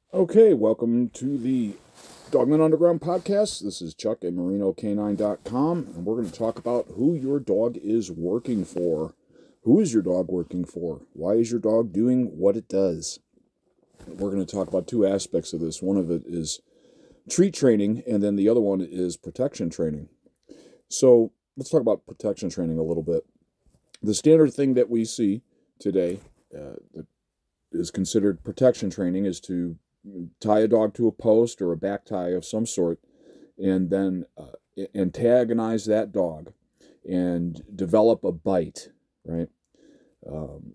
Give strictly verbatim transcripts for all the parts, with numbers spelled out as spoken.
Okay, welcome to the Dogman Underground podcast. This is Chuck at Merino Canine dot com, and we're going to talk about who your dog is working for. Who is your dog working for? Why is your dog doing what it does? We're going to talk about two aspects of this. One of it is treat training, and then the other one is protection training. So let's talk about protection training a little bit. The standard thing that we see today uh, that is considered protection training is to tie a dog to a post or a back tie of some sort, and then uh, antagonize that dog and develop a bite, right? Um,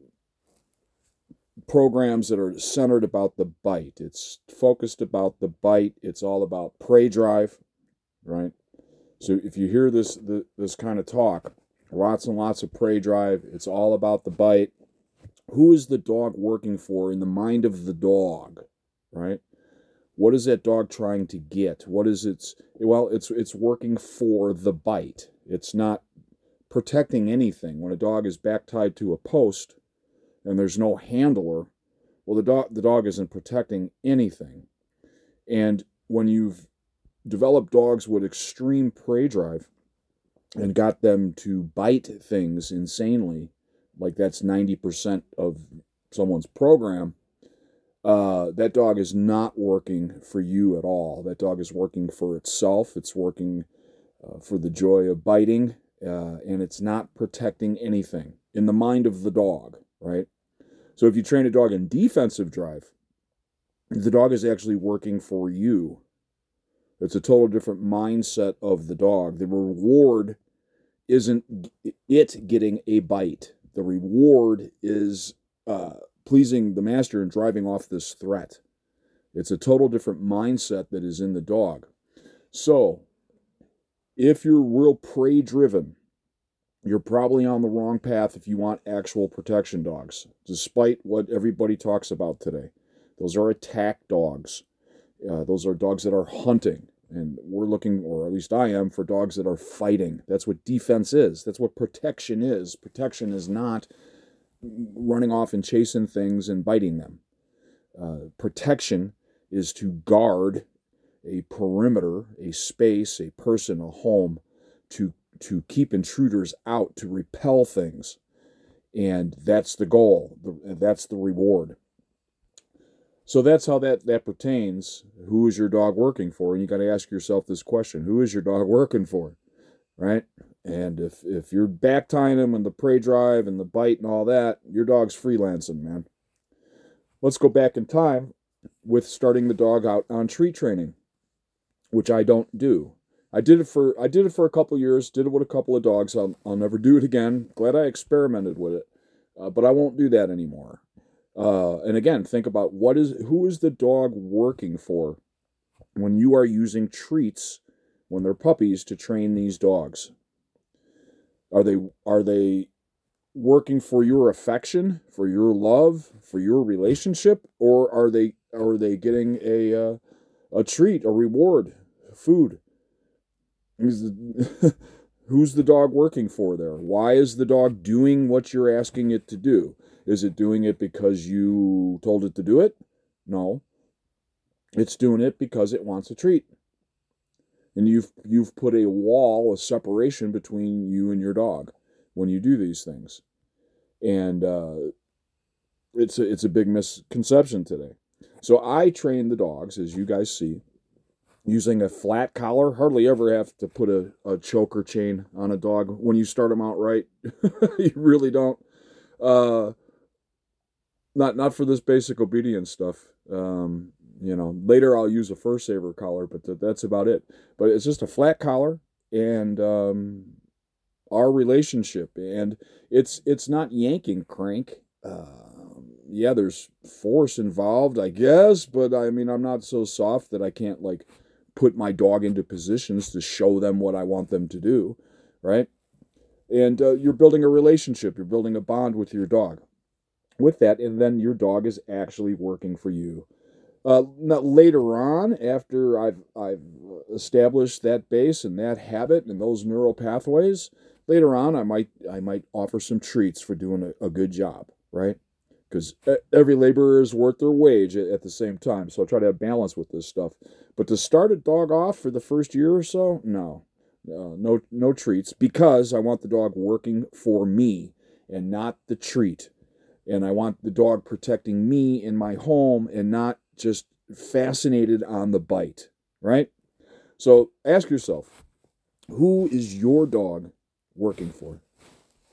programs that are centered about the bite. It's focused about the bite. It's all about prey drive, right? So if you hear this the, this kind of talk, lots and lots of prey drive, it's all about the bite. Who is the dog working for in the mind of the dog, right? What is that dog trying to get? What is its, well, it's it's working for the bite. It's not protecting anything. When a dog is back tied to a post and there's no handler, well, the dog, the dog isn't protecting anything. And when you've developed dogs with extreme prey drive and got them to bite things insanely, like that's ninety percent of someone's program, Uh, that dog is not working for you at all. That dog is working for itself. It's working uh, for the joy of biting, uh, and it's not protecting anything in the mind of the dog, right? So if you train a dog in defensive drive, the dog is actually working for you. It's a total different mindset of the dog. The reward isn't it getting a bite. The reward is uh, pleasing the master and driving off this threat. It's a total different mindset that is in the dog. So, if you're real prey driven, you're probably on the wrong path if you want actual protection dogs, despite what everybody talks about today. Those are attack dogs. Uh, those are dogs that are hunting. And we're looking, or at least I am, for dogs that are fighting. That's what defense is. That's what protection is. Protection is not running off and chasing things and biting them. Uh, protection is to guard a perimeter, a space, a person, a home, to to keep intruders out, to repel things. And that's the goal. That's the reward. So that's how that, that pertains. Who is your dog working for? And you got to ask yourself this question. Who is your dog working for? Right? And if, if you're back tying them and the prey drive and the bite and all that, your dog's freelancing, man. Let's go back in time with starting the dog out on treat training, which I don't do. I did it for I did it for a couple years, did it with a couple of dogs. I'll, I'll never do it again. Glad I experimented with it, uh, but I won't do that anymore. Uh, and again, think about what is who is the dog working for when you are using treats when they're puppies to train these dogs. Are they are they working for your affection, for your love, for your relationship, or are they are they getting a uh, a treat, a reward, food? Who's the, who's the dog working for there? Why is the dog doing what you're asking it to do? Is it doing it because you told it to do it? No. It's doing it because it wants a treat. And you've you've put a wall, a separation between you and your dog when you do these things. And uh, it's a, it's a big misconception today. So I train the dogs, as you guys see, using a flat collar. Hardly ever have to put a, a choker chain on a dog when you start them out right. You really don't. Uh, not not for this basic obedience stuff. Um, you know, later I'll use a fur saver collar, but th- that's about it. But it's just a flat collar and um, our relationship, and it's it's not yanking crank. Uh, yeah, there's force involved, I guess, but I mean, I'm not so soft that I can't like put my dog into positions to show them what I want them to do, right? And uh, you're building a relationship, you're building a bond with your dog. With that, and then your dog is actually working for you. Uh, now, later on, after I've I've established that base and that habit and those neural pathways, later on I might I might offer some treats for doing a, a good job, right? because every laborer is worth their wage at the same time. So I try to have balance with this stuff. But to start a dog off for the first year or so, no, uh, no, no treats, because I want the dog working for me and not the treat. And I want the dog protecting me in my home and not just fascinated on the bite, right? So ask yourself, who is your dog working for?